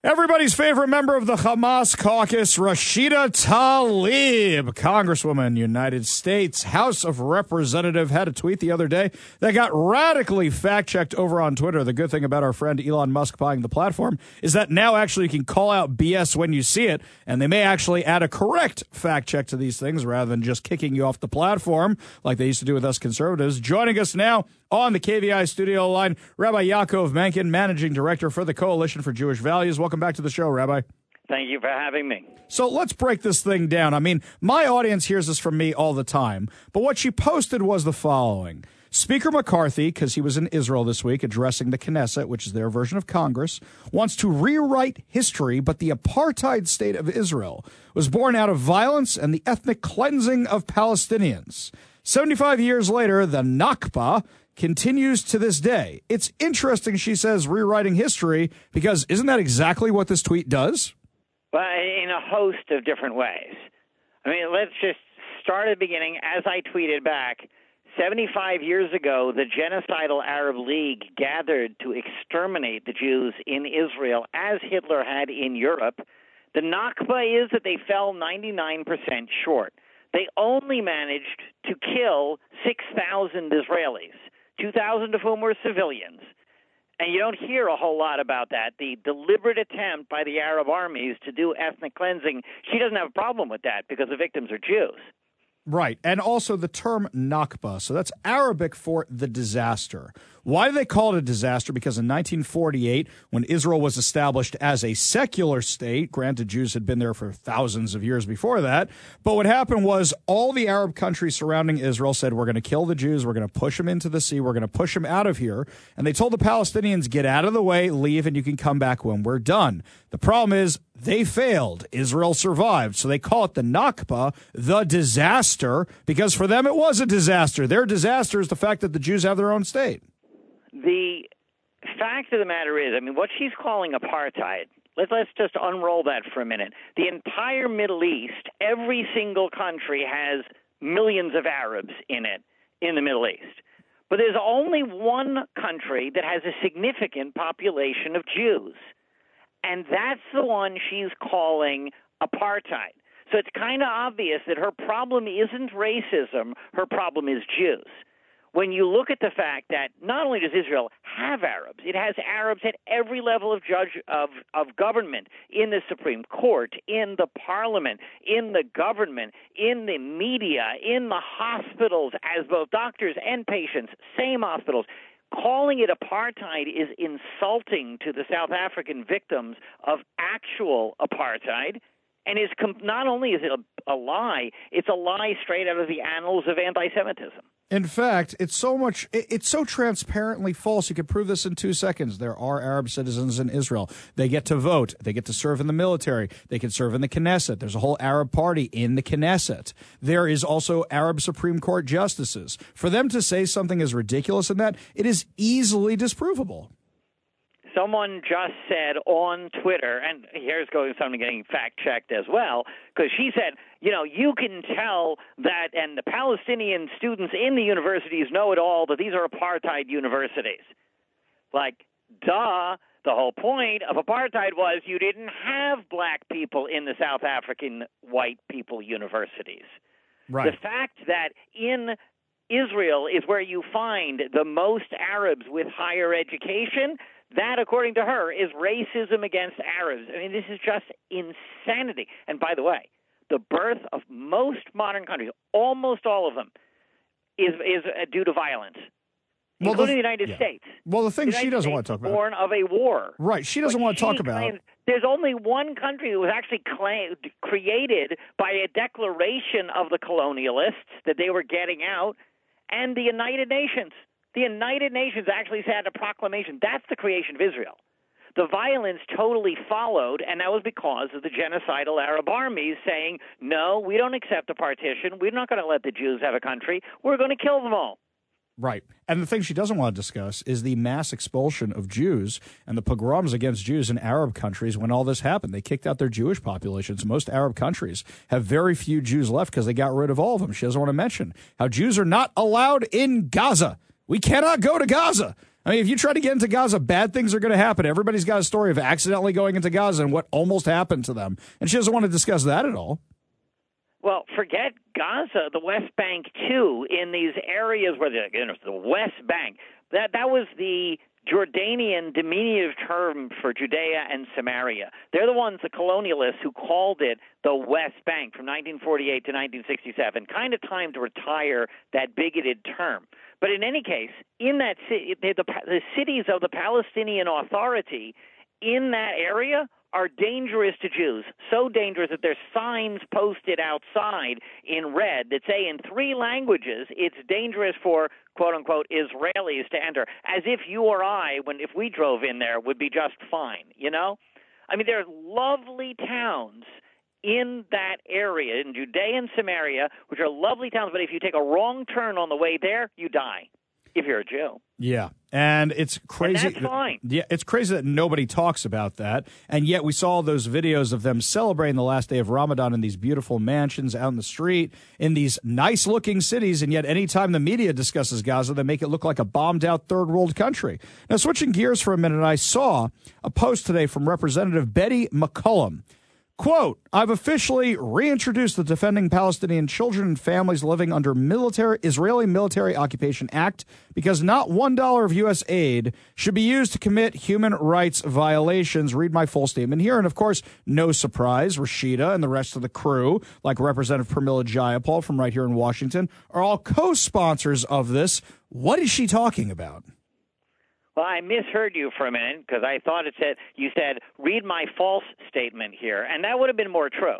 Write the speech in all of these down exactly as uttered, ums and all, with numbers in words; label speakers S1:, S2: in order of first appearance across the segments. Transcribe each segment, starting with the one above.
S1: Everybody's favorite member of the Hamas caucus, Rashida Tlaib, Congresswoman, United States, House of Representative, had a tweet the other day that got radically fact-checked over on Twitter. The good thing about our friend Elon Musk buying the platform is that now actually you can call out B S when you see it, and they may actually add a correct fact-check to these things rather than just kicking you off the platform like they used to do with us conservatives. Joining us now on the K V I studio line, Rabbi Yaakov Menken, Managing Director for the Coalition for Jewish Values. Welcome back to the show, Rabbi.
S2: Thank you for having me.
S1: So let's break this thing down. I mean, my audience hears this from me all the time, but what she posted was the following. Speaker McCarthy, because he was in Israel this week addressing the Knesset, which is their version of Congress, wants to rewrite history, but the apartheid state of Israel was born out of violence and the ethnic cleansing of Palestinians. seventy-five years later, the Nakba continues to this day. It's interesting, she says, rewriting history, because isn't that exactly what this tweet does?
S2: Well, in a host of different ways. I mean, let's just start at the beginning. As I tweeted back, seventy-five years ago, the Genocidal Arab League gathered to exterminate the Jews in Israel, as Hitler had in Europe. The Nakba is that they fell ninety-nine percent short. They only managed to kill six thousand Israelis, two thousand of whom were civilians. And you don't hear a whole lot about that. The deliberate attempt by the Arab armies to do ethnic cleansing, she doesn't have a problem with that because the victims are Jews.
S1: Right. And also the term Nakba. So that's Arabic for the disaster. Why do they call it a disaster? Because in nineteen forty-eight, when Israel was established as a secular state, granted Jews had been there for thousands of years before that, but what happened was all the Arab countries surrounding Israel said, we're going to kill the Jews, we're going to push them into the sea, we're going to push them out of here. And they told the Palestinians, get out of the way, leave, and you can come back when we're done. The problem is they failed. Israel survived. So they call it the Nakba, the disaster, because for them it was a disaster. Their disaster is the fact that the Jews have their own state.
S2: The fact of the matter is, I mean, what she's calling apartheid, let's, let's just unroll that for a minute. The entire Middle East, every single country has millions of Arabs in it, in the Middle East. But there's only one country that has a significant population of Jews, and that's the one she's calling apartheid. So it's kind of obvious that her problem isn't racism, her problem is Jews. When you look at the fact that not only does Israel have Arabs, it has Arabs at every level of judge of, of government, in the Supreme Court, in the parliament, in the government, in the media, in the hospitals, as both doctors and patients, same hospitals. Calling it apartheid is insulting to the South African victims of actual apartheid. And is com- not only is it a, a lie, it's a lie straight out of the annals of anti-Semitism.
S1: In fact, it's so much, it's so transparently false. You can prove this in two seconds. There are Arab citizens in Israel. They get to vote. They get to serve in the military. They can serve in the Knesset. There's a whole Arab party in the Knesset. There is also Arab Supreme Court justices. For them to say something as ridiculous as that, it is easily disprovable.
S2: Someone just said on Twitter, and here's going something getting fact-checked as well, because she said, you know, you can tell that, and the Palestinian students in the universities know it all, that these are apartheid universities. Like, duh, the whole point of apartheid was you didn't have black people in the South African white people universities.
S1: Right.
S2: The fact that in Israel is where you find the most Arabs with higher education, that, according to her, is racism against Arabs. I mean, this is just insanity. And by the way, the birth of most modern countries, almost all of them, is is due to violence,
S1: well,
S2: including
S1: the,
S2: the United
S1: yeah.
S2: States.
S1: Well, the thing
S2: the
S1: she doesn't
S2: States
S1: want to talk about.
S2: Born of a war.
S1: Right. She doesn't
S2: but
S1: want to talk about.
S2: Claims, there's only one country that was actually claimed, created by a declaration of the colonialists that they were getting out, and the United Nations. The United Nations actually had a proclamation. That's the creation of Israel. The violence totally followed, and that was because of the genocidal Arab armies saying, no, we don't accept a partition. We're not going to let the Jews have a country. We're going to kill them all.
S1: Right. And the thing she doesn't want to discuss is the mass expulsion of Jews and the pogroms against Jews in Arab countries when all this happened. They kicked out their Jewish populations. Most Arab countries have very few Jews left because they got rid of all of them. She doesn't want to mention how Jews are not allowed in Gaza. We cannot go to Gaza. I mean, if you try to get into Gaza, bad things are going to happen. Everybody's got a story of accidentally going into Gaza and what almost happened to them. And she doesn't want to discuss that at all.
S2: Well, forget Gaza, the West Bank, too, in these areas where the, you know, the West Bank, that, that was the Jordanian diminutive term for Judea and Samaria. They're the ones, the colonialists, who called it the West Bank from nineteen forty-eight to nineteen sixty-seven. Kind of time to retire that bigoted term. But in any case, in that city, the, the cities of the Palestinian Authority in that area are dangerous to Jews, so dangerous that there's signs posted outside in red that say in three languages it's dangerous for, quote-unquote, Israelis to enter, as if you or I, when if we drove in there, would be just fine, you know? I mean, there are lovely towns in that area, in Judea and Samaria, which are lovely towns, but if you take a wrong turn on the way there, you die, if you're a Jew.
S1: Yeah, and it's crazy.
S2: And that's fine.
S1: Yeah, it's crazy that nobody talks about that, and yet we saw those videos of them celebrating the last day of Ramadan in these beautiful mansions out in the street, in these nice-looking cities, and yet anytime the media discusses Gaza, they make it look like a bombed-out third-world country. Now, switching gears for a minute, I saw a post today from Representative Betty McCollum. Quote, I've officially reintroduced the Defending Palestinian Children and Families Living Under Military Israeli Military Occupation Act because not one dollar of U S aid should be used to commit human rights violations. Read my full statement here. And, of course, no surprise, Rashida and the rest of the crew, like Representative Pramila Jayapal from right here in Washington, are all co-sponsors of this. What is she talking about?
S2: Well, I misheard you for a minute because I thought it said you said read my false statement here, and that would have been more true.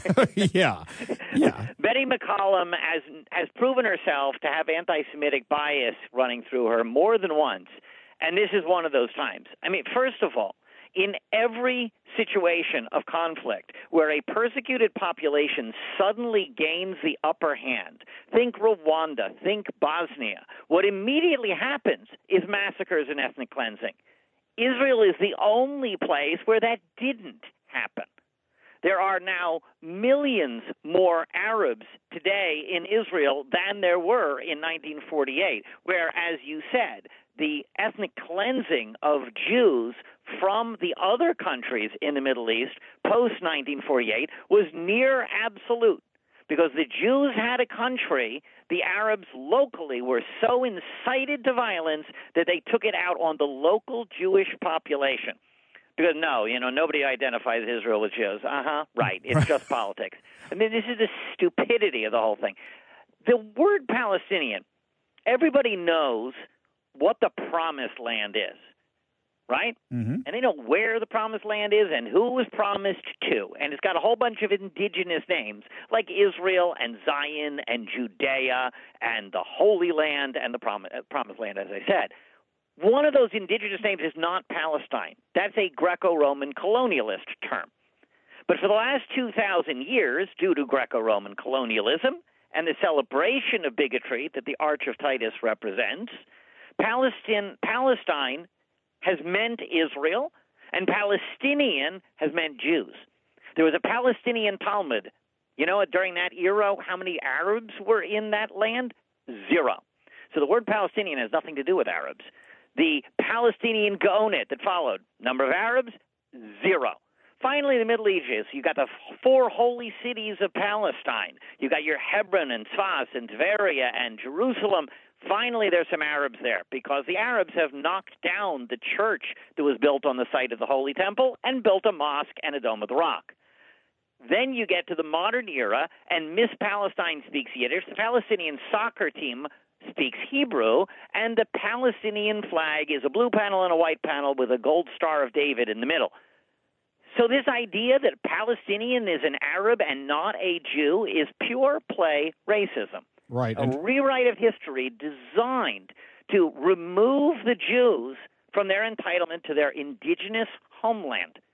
S1: yeah, yeah.
S2: Betty McCollum has has proven herself to have anti-Semitic bias running through her more than once, and this is one of those times. I mean, first of all, in every situation of conflict where a persecuted population suddenly gains the upper hand, think Rwanda, think Bosnia, what immediately happens is massacres and ethnic cleansing. Israel is the only place where that didn't happen. There are now millions more Arabs today in Israel than there were in nineteen forty-eight, where, as you said, the ethnic cleansing of Jews from the other countries in the Middle East post nineteen forty-eight was near absolute. Because the Jews had a country, the Arabs locally were so incited to violence that they took it out on the local Jewish population. Because, no, you know, nobody identifies Israel with Jews. Uh-huh, right. It's just politics. I mean, this is the stupidity of the whole thing. The word Palestinian, everybody knows what the promised land is, right?
S1: Mm-hmm.
S2: And they know where the promised land is and who it was promised to. And it's got a whole bunch of indigenous names like Israel and Zion and Judea and the Holy Land and the prom- promised land, as I said. One of those indigenous names is not Palestine. That's a Greco-Roman colonialist term. But for the last two thousand years, due to Greco-Roman colonialism and the celebration of bigotry that the Arch of Titus represents, Palestine, Palestine has meant Israel, and Palestinian has meant Jews. There was a Palestinian Talmud. You know, during that era, how many Arabs were in that land? Zero. So the word Palestinian has nothing to do with Arabs. The Palestinian Gaonet that followed, number of Arabs, zero. Finally, the Middle Ages, you got the four holy cities of Palestine. You got your Hebron and Tzfas and Tveria and Jerusalem. Finally, there's some Arabs there because the Arabs have knocked down the church that was built on the site of the Holy Temple and built a mosque and a Dome of the Rock. Then you get to the modern era, and Miss Palestine speaks Yiddish. The Palestinian soccer team speaks Hebrew, and the Palestinian flag is a blue panel and a white panel with a gold Star of David in the middle. So this idea that Palestinian is an Arab and not a Jew is pure play racism.
S1: Right.
S2: A
S1: And
S2: rewrite of history designed to remove the Jews from their entitlement to their indigenous homeland.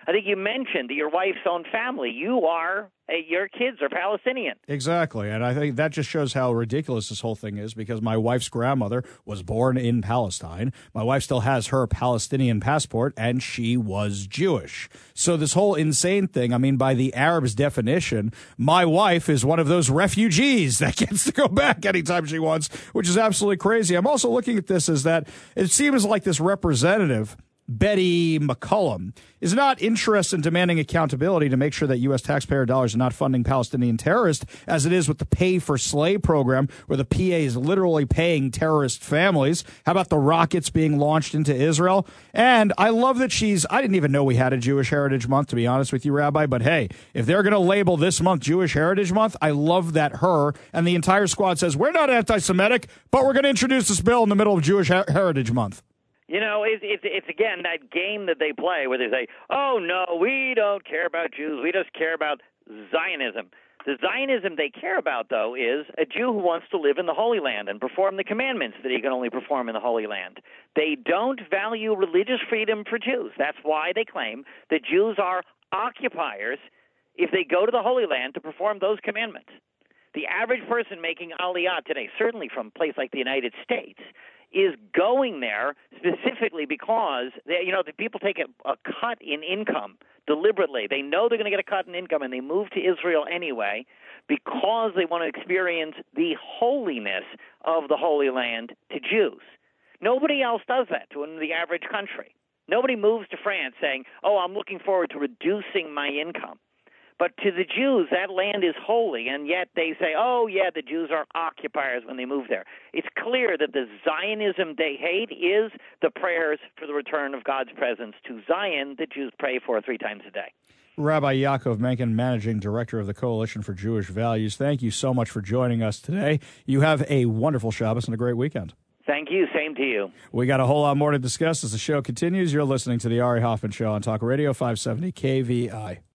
S2: I think you mentioned that your wife's own family. You are, uh, your kids are Palestinian.
S1: Exactly. And I think that just shows how ridiculous this whole thing is, because my wife's grandmother was born in Palestine. My wife still has her Palestinian passport, and she was Jewish. So this whole insane thing, I mean, by the Arabs' definition, my wife is one of those refugees that gets to go back anytime she wants, which is absolutely crazy. I'm also looking at this as that it seems like this representative, Betty McCollum, is not interested in demanding accountability to make sure that U S taxpayer dollars are not funding Palestinian terrorists, as it is with the Pay for Slay program, where the P A is literally paying terrorist families. How about the rockets being launched into Israel? And I love that she's, I didn't even know we had a Jewish Heritage Month, to be honest with you, Rabbi, but hey, if they're going to label this month Jewish Heritage Month, I love that her and the entire squad says, we're not anti-Semitic, but we're going to introduce this bill in the middle of Jewish Her- Heritage Month.
S2: You know, it's, it's, it's, again, that game that they play where they say, oh, no, we don't care about Jews. We just care about Zionism. The Zionism they care about, though, is a Jew who wants to live in the Holy Land and perform the commandments that he can only perform in the Holy Land. They don't value religious freedom for Jews. That's why they claim that Jews are occupiers if they go to the Holy Land to perform those commandments. The average person making Aliyah today, certainly from a place like the United States, is going there specifically because they, you know, the people take a, a cut in income deliberately. They know they're going to get a cut in income, and they move to Israel anyway because they want to experience the holiness of the Holy Land to Jews. Nobody else does that to the average country. Nobody moves to France saying, oh, I'm looking forward to reducing my income. But to the Jews, that land is holy, and yet they say, oh, yeah, the Jews are occupiers when they move there. It's clear that the Zionism they hate is the prayers for the return of God's presence to Zion that Jews pray for three times a day.
S1: Rabbi Yaakov Menken, Managing Director of the Coalition for Jewish Values, thank you so much for joining us today. You have a wonderful Shabbos and a great weekend.
S2: Thank you. Same to you.
S1: We got a whole lot more to discuss as the show continues. You're listening to the Ari Hoffman Show on Talk Radio five seventy K V I.